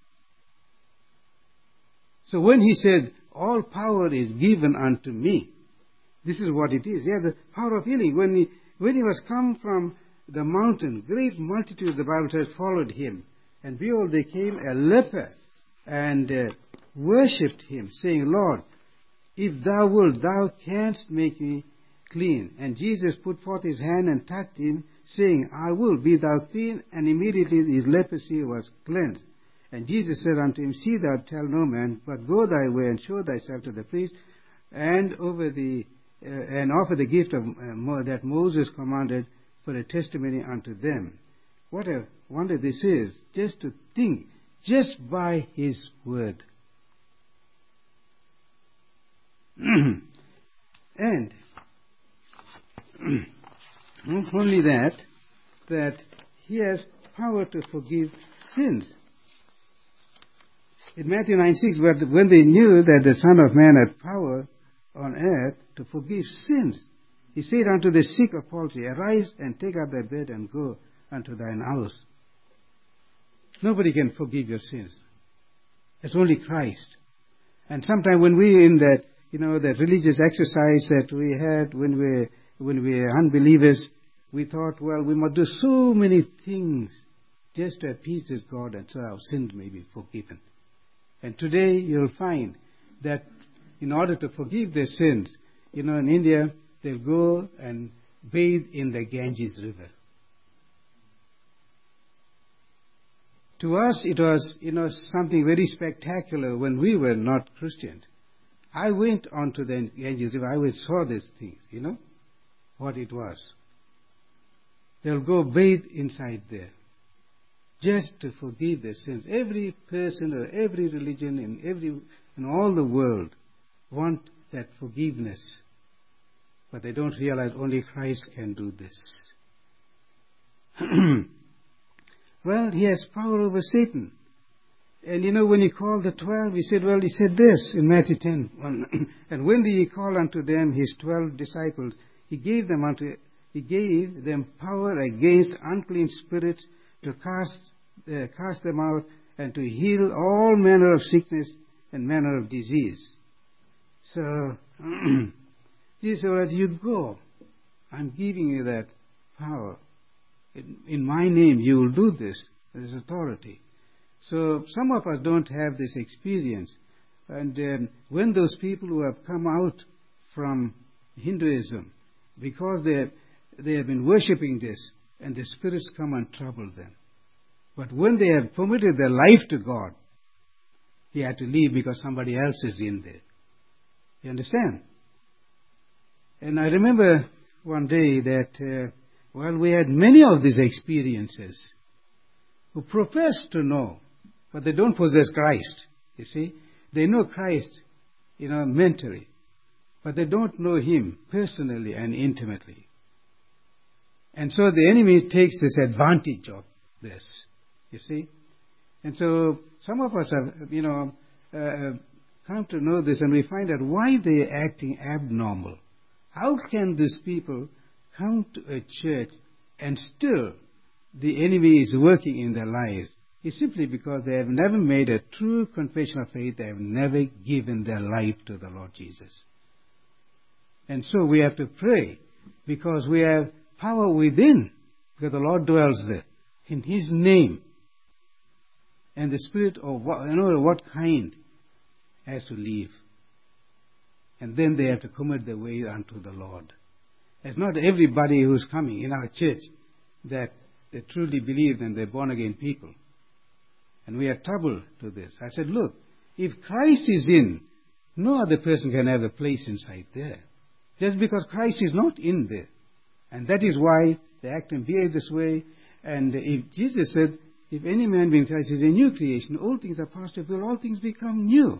So when He said, all power is given unto me, this is what it is. He has the power of healing. When he, when he was come from the mountain, great multitude, the Bible says, followed Him. And behold, they came a leper and uh, worshipped Him, saying, Lord, if Thou wilt, Thou canst make me clean. And Jesus put forth His hand and touched him, saying, I will, be thou clean. And immediately his leprosy was cleansed. And Jesus said unto him, see thou tell no man, but go thy way and show thyself to the priest, and over the uh, and offer the gift of uh, that Moses commanded for a testimony unto them. What a wonder this is, just to think, just by His word. And not only that, that He has power to forgive sins. In Matthew nine six, when they knew that the Son of Man had power on earth to forgive sins, He said unto the sick of palsy, arise and take up thy bed and go unto thine house. Nobody can forgive your sins. It's only Christ. And sometimes when we in that, you know, that religious exercise that we had when we when we were unbelievers, we thought, well, we must do so many things just to appease this God and so our sins may be forgiven. And today you'll find that in order to forgive their sins, you know, in India, they'll go and bathe in the Ganges River. To us, it was, you know, something very spectacular when we were not Christians. I went onto the Ganges River. I saw these things, you know, what it was. They'll go bathe inside there just to forgive their sins. Every person or every religion in every in all the world want that forgiveness. But they don't realize only Christ can do this. Well, he has power over Satan. And you know, when he called the twelve, he said, well, he said this in Matthew ten. And when he called unto them his twelve disciples, he gave them unto he gave them power against unclean spirits to cast uh, cast them out and to heal all manner of sickness and manner of disease. So Jesus said, well, you go. I'm giving you that power. In, in my name you will do this. There is authority. So some of us don't have this experience. And um, when those people who have come out from Hinduism, because they, they have been worshipping this, and the spirits come and trouble them. But when they have committed their life to God, he had to leave because somebody else is in there. You understand? And I remember one day that, uh, well, we had many of these experiences who profess to know, but they don't possess Christ, you see. They know Christ, you know, mentally, but they don't know Him personally and intimately. And so the enemy takes this advantage of this, you see. And so some of us have, you know, uh, come to know this, and we find out why they are acting abnormal. How can these people come to a church and still the enemy is working in their lives? It's simply because they have never made a true confession of faith. They have never given their life to the Lord Jesus. And so we have to pray, because we have power within, because the Lord dwells there in His name. And the spirit of what, you know, what kind has to leave. And then they have to commit their way unto the Lord. It's not everybody who's coming in our church that they truly believe and they're born again people. And we are troubled to this. I said, look, if Christ is in, no other person can have a place inside there. Just because Christ is not in there. And that is why they act and behave this way. And if Jesus said, if any man be in Christ is a new creation, all things are passed away, all things become new.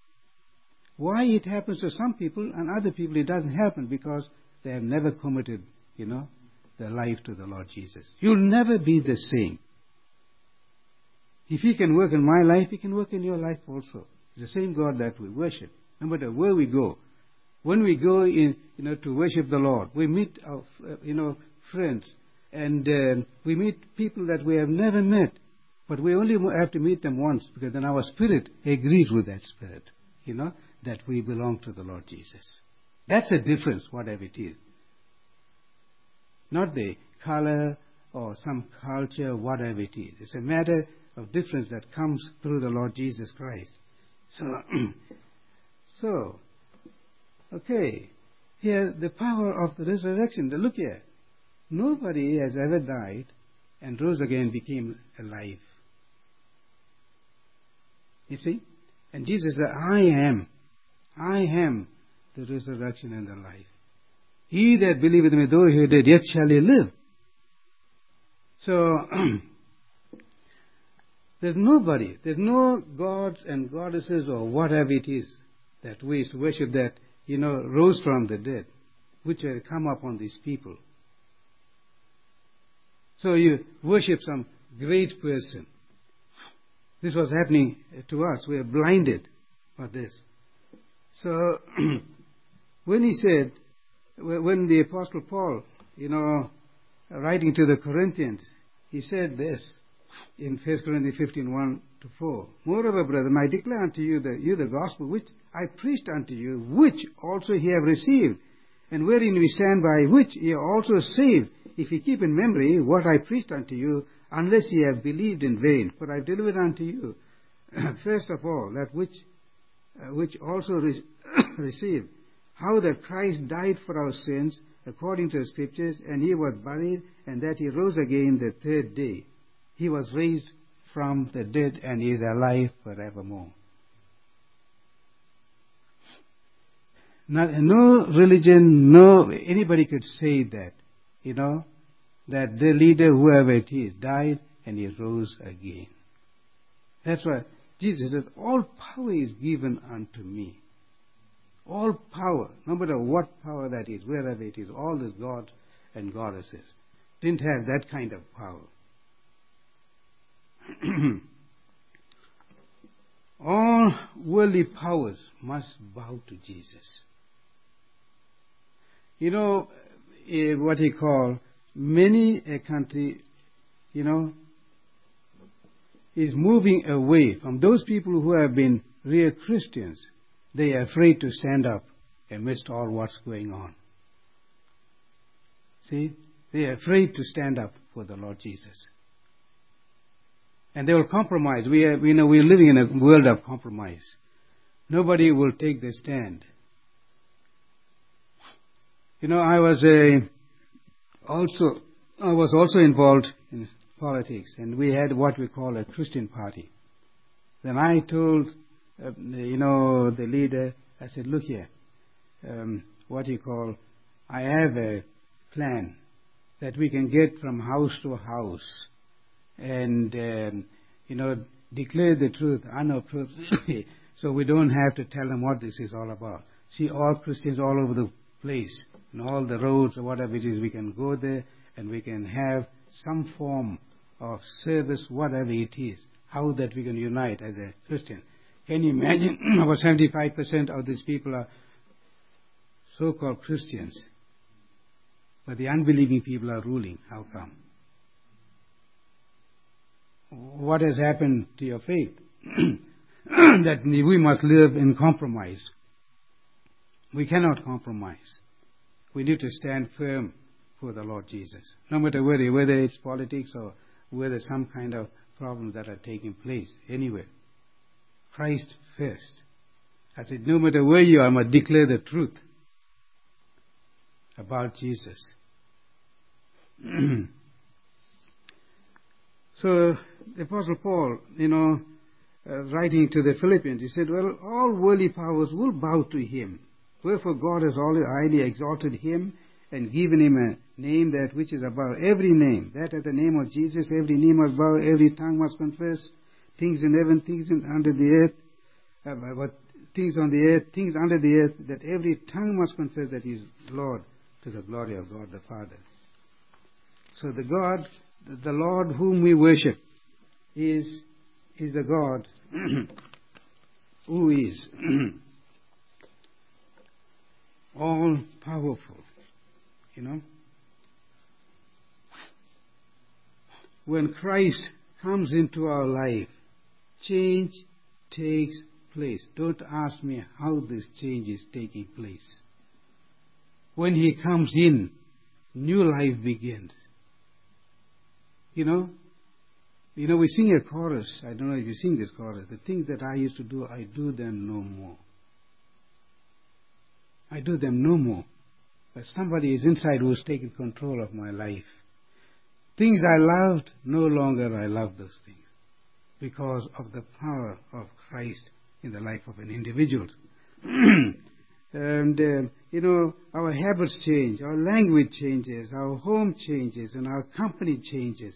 Why it happens to some people and other people it doesn't happen? Because they have never committed, you know, their life to the Lord Jesus. You'll never be the same. If He can work in my life, He can work in your life also. It's the same God that we worship. No matter where we go. When we go in, you know, to worship the Lord, we meet our, you know, friends, and uh, we meet people that we have never met. But we only have to meet them once, because then our spirit agrees with that spirit, you know, that we belong to the Lord Jesus. That's the difference, whatever it is. Not the color or some culture, whatever it is. It's a matter of difference that comes through the Lord Jesus Christ. So, so, okay, here the power of the resurrection. Look here, nobody has ever died and rose again, became alive. You see? And Jesus said, I am, I am the resurrection and the life. He that believeth in me, though he dead, yet shall he live. So, there's nobody, there's no gods and goddesses or whatever it is that we used to worship that, you know, rose from the dead, which have come upon these people. So you worship some great person. This was happening to us. We are blinded for this. So, when he said, when the Apostle Paul, you know, writing to the Corinthians, he said this in First Corinthians fifteen, one to four. Moreover, brethren, I declare unto you the, you the gospel which I preached unto you, which also ye have received, and wherein we stand by, which ye are also saved, if ye keep in memory what I preached unto you, unless ye have believed in vain. For I have delivered unto you, first of all, that which uh, which also re- received, how that Christ died for our sins, according to the Scriptures, and He was buried, and that He rose again the third day. He was raised from the dead, and He is alive forevermore. Not, no religion, no anybody could say that, you know, that the leader, whoever it is, died and he rose again. That's why Jesus said, all power is given unto me. All power, no matter what power that is, wherever it is, all this gods and goddesses didn't have that kind of power. All worldly powers must bow to Jesus. You know, eh, what he called, many a country, you know, is moving away from those people who have been real Christians. They are afraid to stand up amidst all what's going on. See? They are afraid to stand up for the Lord Jesus. And they will compromise. We are, you know, we're living in a world of compromise. Nobody will take the stand. You know, I was a, also, I was also involved in politics, and we had what we call a Christian party. Then I told, uh, you know, the leader, I said, look here, um, what you call, I have a plan that we can get from house to house and, um, you know, declare the truth, unapproved, so we don't have to tell them what this is all about. See, all Christians all over the place, and all the roads or whatever it is, we can go there and we can have some form of service, whatever it is, how that we can unite as a Christian. Can you imagine about seventy-five percent of these people are so-called Christians, but the unbelieving people are ruling? How come? What has happened to your faith? That we must live in compromise. We cannot compromise. We need to stand firm for the Lord Jesus. No matter whether, whether it's politics or whether some kind of problems that are taking place anywhere. Christ first. I said, no matter where you are, I must declare the truth about Jesus. So the Apostle Paul, you know, uh, writing to the Philippians, he said, well, all worldly powers will bow to him. Wherefore God has already highly exalted him and given him a name that which is above every name. That at the name of Jesus every knee must bow, every tongue must confess, things in heaven, things in, under the earth, uh, what, things on the earth, things under the earth, that every tongue must confess that he is Lord, to the glory of God the Father. So the God, the Lord whom we worship is, is the God who is all powerful, you know. When Christ comes into our life, change takes place. Don't ask me how this change is taking place. When he comes in, new life begins. You know, you know, we sing a chorus. I don't know if you sing this chorus. The things that I used to do, I do them no more. I do them no more. But somebody is inside who is taking control of my life. Things I loved, no longer I love those things. Because of the power of Christ in the life of an individual. And, uh, you know, our habits change, our language changes, our home changes, and our company changes.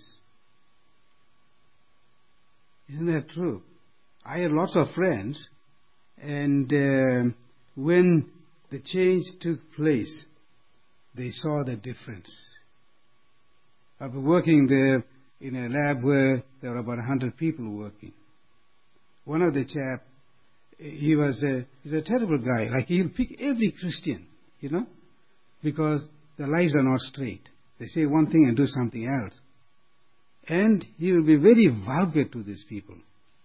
Isn't that true? I had lots of friends, and uh, when the change took place, they saw the difference. I was working there in a lab where there were about a hundred people working. One of the chap, he was a, he's a terrible guy. Like, he'll pick every Christian, you know, because their lives are not straight. They say one thing and do something else. And he will be very vulgar to these people.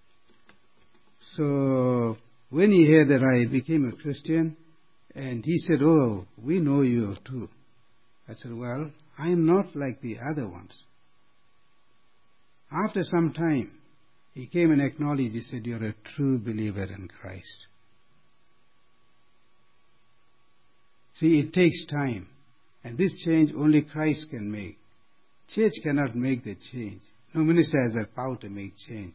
So when he heard that I became a Christian, and he said, oh, we know you too. I said, well, I am not like the other ones. After some time, he came and acknowledged, he said, you're a true believer in Christ. See, it takes time. And this change only Christ can make. Church cannot make the change. No minister has that power to make change.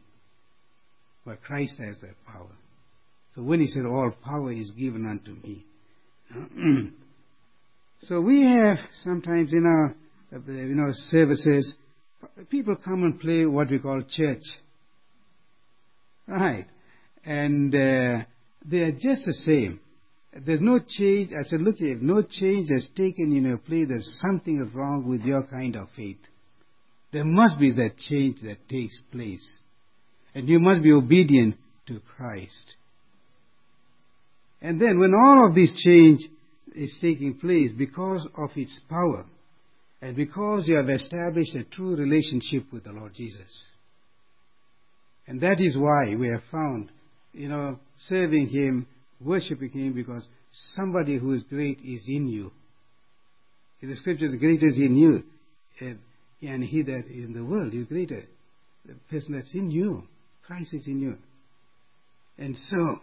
But Christ has that power. So when he said, all power is given unto me, So we have sometimes in our you know services, people come and play what we call church, right? And uh, they are just the same. There's no change. I said, look, if no change has taken in your place, there's something wrong with your kind of faith. There must be that change that takes place. And you must be obedient to Christ. And then when all of this change is taking place because of its power, and because you have established a true relationship with the Lord Jesus. And that is why we have found, you know, serving Him, worshiping Him, because somebody who is great is in you. In the Scriptures, greater is in you, and, and He that is in the world is greater. The person that's in you, Christ is in you. And so,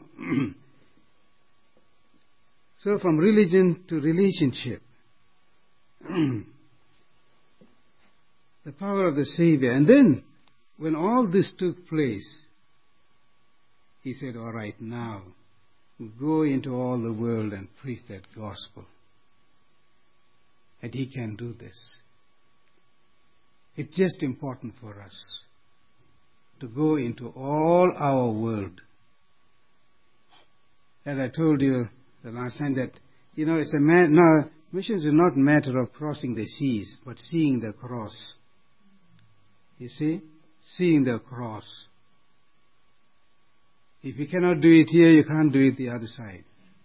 so from religion to relationship, the power of the Savior. And then, when all this took place, He said, all right, now, go into all the world and preach that gospel. And He can do this. It's just important for us to go into all our world. As I told you the last time that, you know, it's a man, no, missions is not a matter of crossing the seas, but seeing the cross. You see? Seeing the cross. If you cannot do it here, you can't do it the other side.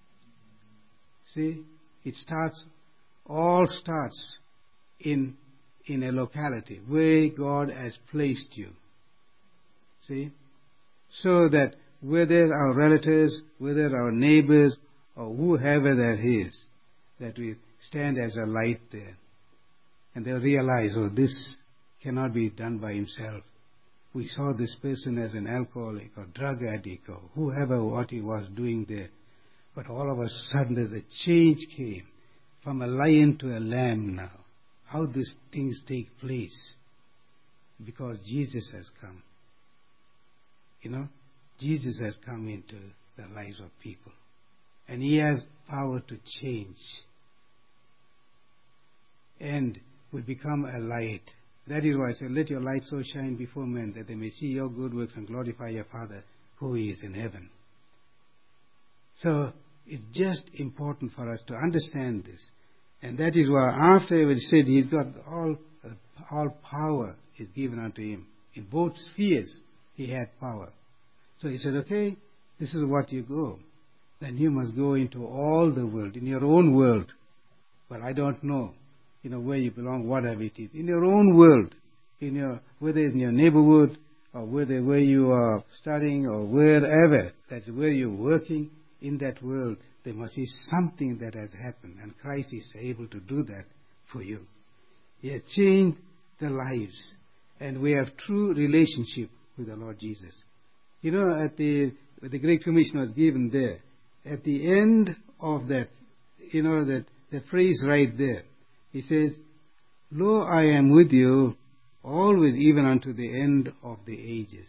See? It starts, all starts in, in a locality where God has placed you. See? So that whether our relatives, whether our neighbors, or whoever that is, that we stand as a light there. And they'll realize, oh, this cannot be done by himself. We saw this person as an alcoholic or drug addict or whoever what he was doing there. But all of a sudden there's a change came from a lion to a lamb now. How these things take place? Because Jesus has come. You know, Jesus has come into the lives of people. And He has power to change. And will become a light. That is why I said, let your light so shine before men that they may see your good works and glorify your Father who is in heaven. So, it's just important for us to understand this. And that is why after he said He's got all, uh, all power is given unto Him. In both spheres, He had power. So He said, okay, this is what you go. Then you must go into all the world, in your own world. Well, I don't know, you know, where you belong, whatever it is. In your own world, in your, whether it's in your neighborhood, or whether where you are studying, or wherever, that's where you're working, in that world, there must be something that has happened, and Christ is able to do that for you. He has changed the lives, and we have true relationship with the Lord Jesus. You know, at the, the Great Commission was given there, at the end of that, you know, that the phrase right there, He says, Lo, I am with you always, even unto the end of the ages.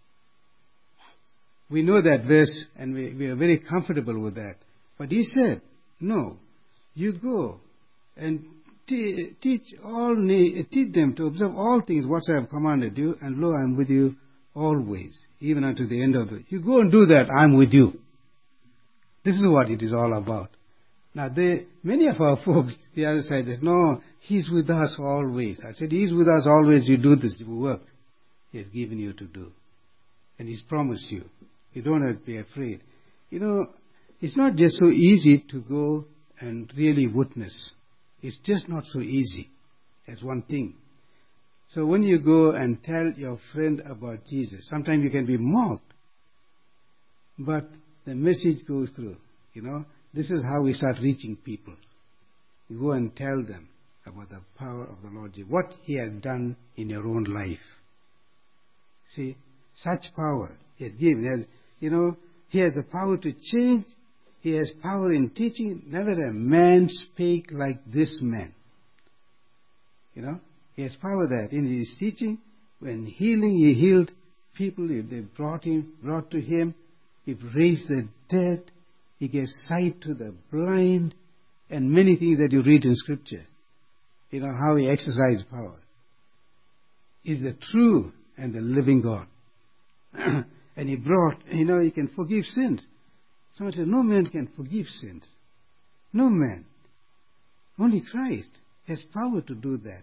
We know that verse, and we, we are very comfortable with that. But He said, no, you go and te- teach all, teach them to observe all things what I have commanded you, and lo, I am with you always, even unto the end of the... You go and do that, I'm with you. This is what it is all about. Now, they, many of our folks, the other side, said, no, He's with us always. I said, He's with us always. You do this work He has given you to do. And He's promised you. You don't have to be afraid. You know, it's not just so easy to go and really witness. It's just not so easy. That's one thing. So when you go and tell your friend about Jesus, sometimes you can be mocked. But the message goes through, you know. This is how we start reaching people. You go and tell them about the power of the Lord Jesus, what He has done in your own life. See, such power He has given. He has, you know, He has the power to change. He has power in teaching. Never a man spake like this man. You know, He has power that in His teaching, when healing, He healed people. They brought him, brought to Him. He raised the dead. He gave sight to the blind. and many things that you read in Scripture, you know, how He exercised power, is the true and the living God. And He brought, you know, He can forgive sins. Someone said, no man can forgive sins. No man. Only Christ has power to do that.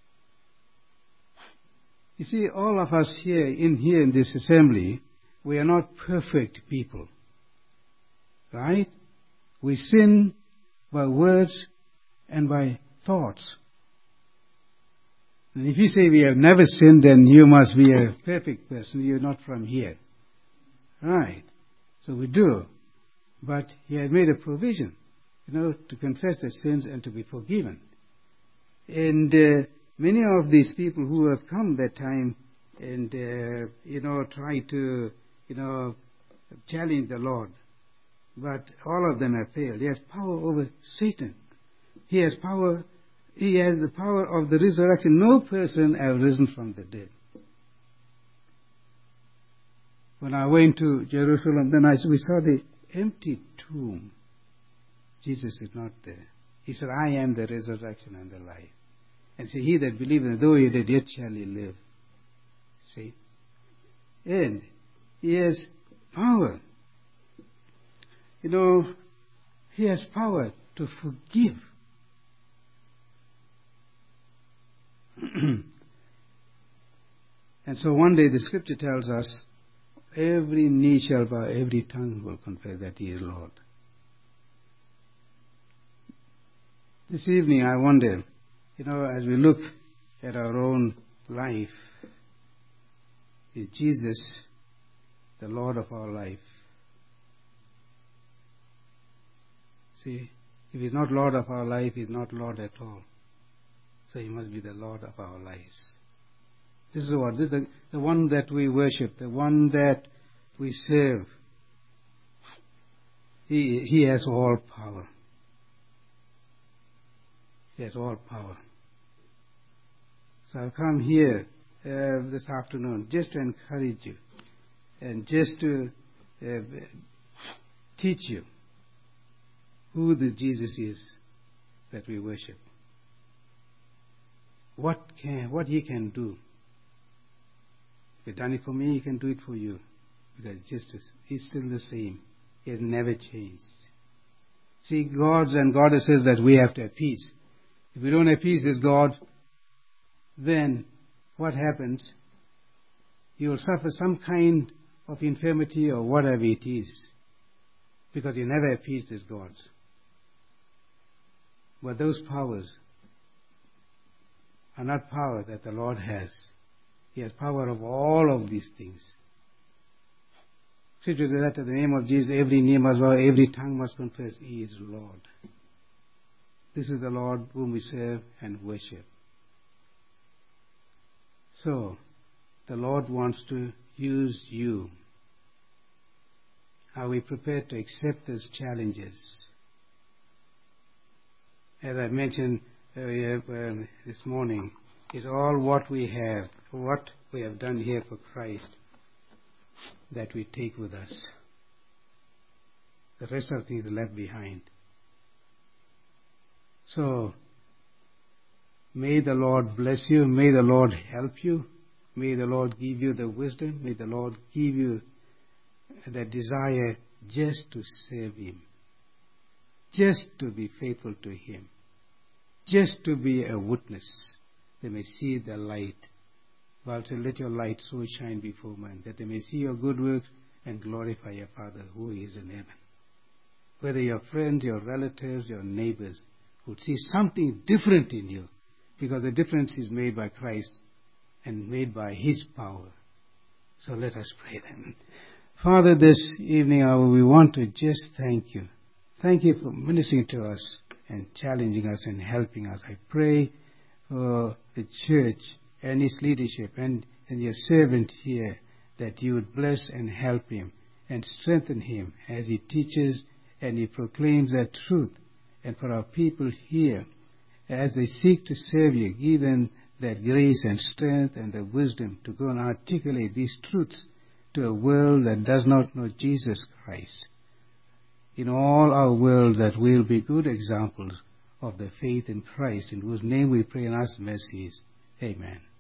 You see, all of us here, in here in this assembly, we are not perfect people. Right? We sin by words and by thoughts. And if you say we have never sinned, then you must be a perfect person. You're not from here. Right. So we do. But He has made a provision, you know, to confess their sins and to be forgiven. And uh, many of these people who have come that time and, uh, you know, try to, you know, challenge the Lord, but all of them have failed. He has power over Satan. He has power, He has the power of the resurrection. No person has risen from the dead. When I went to Jerusalem, then I, we saw the empty tomb. Jesus is not there. He said, I am the resurrection and the life. And say, he that believeth, though he dead, yet shall he live. See? And He has power. You know, He has power to forgive. And so one day the Scripture tells us, every knee shall bow, every tongue will confess that He is Lord. This evening I wonder, you know, as we look at our own life, is Jesus the Lord of our life? See, if He's not Lord of our life, He's not Lord at all. So He must be the Lord of our lives. This is what, this is the, the one that we worship, the one that we serve. He, he has all power. He has all power. So I've come here uh, this afternoon just to encourage you and just to uh, teach you who the Jesus is that we worship. What can, what He can do. If He's done it for me, He can do it for you. Because justice, He's still the same. He has never changed. See, gods and goddesses that we have to have peace. If we don't have peace as God, then what happens? You will suffer some kind of infirmity or whatever it is. Because you never have peace as gods. But those powers are not power that the Lord has. He has power of all of these things. Scripture says that in the name of Jesus, every knee must bow, every tongue must confess He is Lord. This is the Lord whom we serve and worship. So, the Lord wants to use you. Are we prepared to accept those challenges? As I mentioned uh, uh, this morning, it's all what we have, what we have done here for Christ, that we take with us. The rest of things are left behind. So, may the Lord bless you. May the Lord help you. May the Lord give you the wisdom. May the Lord give you the desire just to serve Him. Just to be faithful to Him. Just to be a witness. They may see the light. Bible says, let your light so shine before men, that they may see your good works and glorify your Father who is in heaven. Whether your friends, your relatives, your neighbors would see something different in you, because the difference is made by Christ and made by His power. So let us pray then. Father, this evening hour, we want to just thank You. Thank You for ministering to us and challenging us and helping us. I pray for the church and its leadership and, and Your servant here, that You would bless and help him and strengthen him as he teaches and he proclaims that truth. And for our people here, as they seek to serve You, give them that grace and strength and the wisdom to go and articulate these truths to a world that does not know Jesus Christ. in all our world, that we'll be good examples of the faith in Christ, in whose name we pray and ask mercies. Amen.